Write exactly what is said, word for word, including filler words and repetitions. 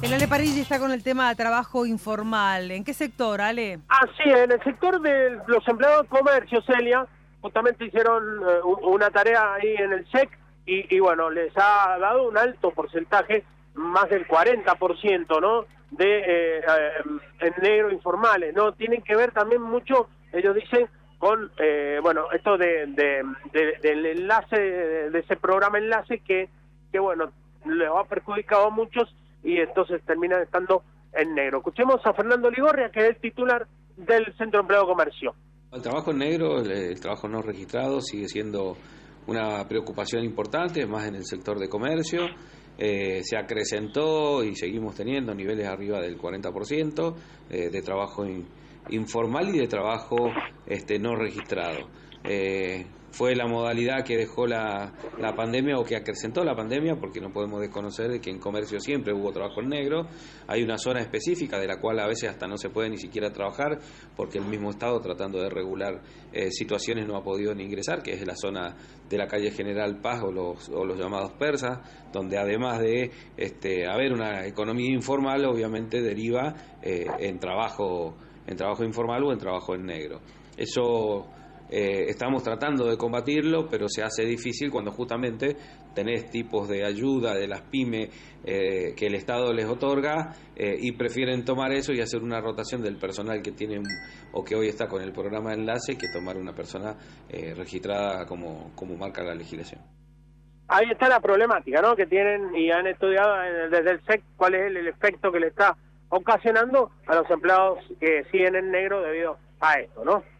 El Ale Parigi está con el tema de trabajo informal. ¿En qué sector, Ale? Ah, sí, en el sector de los empleados de comercio, Celia, justamente hicieron eh, una tarea ahí en el S E C y, y bueno, les ha dado un alto porcentaje, más del cuarenta por ciento, ¿no?, de eh, eh, en negro informales, ¿no? Tienen que ver también mucho, ellos dicen, con, eh, bueno, esto de, de, de, del enlace, de ese programa enlace que, que bueno, les ha perjudicado a muchos y entonces terminan estando en negro. Escuchemos a Fernando Ligorria, que es el titular del Centro de Empleo de Comercio. El trabajo en negro, el trabajo no registrado, sigue siendo una preocupación importante, más en el sector de comercio. Eh, se acrecentó y seguimos teniendo niveles arriba del cuarenta por ciento eh, de trabajo in, informal y de trabajo este, no registrado. Eh, fue la modalidad que dejó la, la pandemia o que acrecentó la pandemia, porque no podemos desconocer de que en comercio siempre hubo trabajo en negro. Hay una zona específica de la cual a veces hasta no se puede ni siquiera trabajar porque el mismo Estado, tratando de regular eh, situaciones, no ha podido ni ingresar, que es la zona de la calle General Paz o los, o los llamados persas, donde además de este, haber una economía informal, obviamente deriva eh, en trabajo en trabajo informal o en trabajo en negro. Eso eh, estamos tratando de combatirlo, pero se hace difícil cuando justamente tenés tipos de ayuda de las pymes eh, que el Estado les otorga eh, y prefieren tomar eso y hacer una rotación del personal que tienen o que hoy está con el programa de enlace que tomar una persona eh, registrada como, como marca la legislación. Ahí está la problemática, ¿no?, que tienen y han estudiado desde el S E C cuál es el, el efecto que le está ocasionando a los empleados que siguen en negro debido a esto, ¿no?